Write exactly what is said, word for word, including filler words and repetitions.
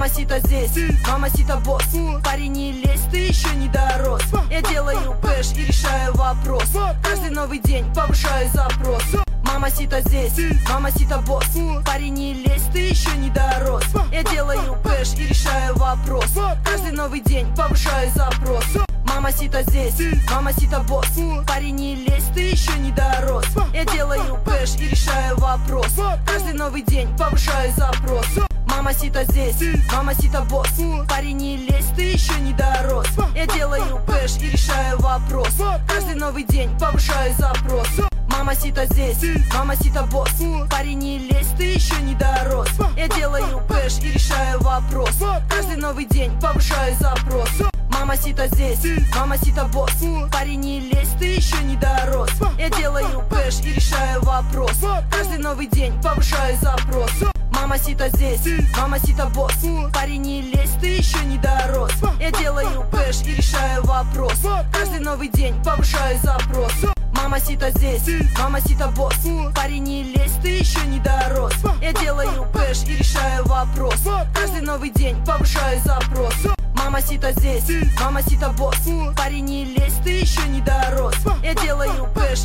Мамасита здесь, мамасита босс. Парень, не лезь, ты еще не дорос. Я делаю кэш и решаю вопрос. Каждый новый день повышаю запрос. Мамасита здесь, мамасита босс. Парень, не лезь, ты еще не дорос. Я делаю кэш и решаю вопрос. Каждый новый день повышаю запрос. Мамасита здесь, мамасита босс. Парень, не лезь, ты еще не дорос. Я делаю кэш и решаю вопрос. Каждый новый день повышаю запрос. Мамасита здесь, мамасита босс. Парень, не лезь, ты еще не дорос. Я делаю кэш и решаю вопрос. Каждый новый день повышаю запрос. Мамасита здесь, мамасита босс. Парень, не лезь, ты еще не дорос. Я делаю кэш и решаю вопрос. Каждый новый день повышаю запрос. Мамасита здесь, мамасита босс. Парень, не лезь, ты еще не дорос. Я делаю кэш и решаю вопрос. Каждый новый день повышаю запрос. Мамасита здесь, мамасита босс. Парень, не лезь, ты еще не дорос. Я делаю кэш и решаю вопрос. Каждый новый день повышаю запрос. Мамасита здесь, мамасита босс. Парень, не лезь, ты еще не дорос. Я делаю кэш и решаю вопрос. Каждый новый день повышаю запрос. Мамасита здесь, мамасита босс. Парень, не лезь, ты еще не дорос. Я делаю кэш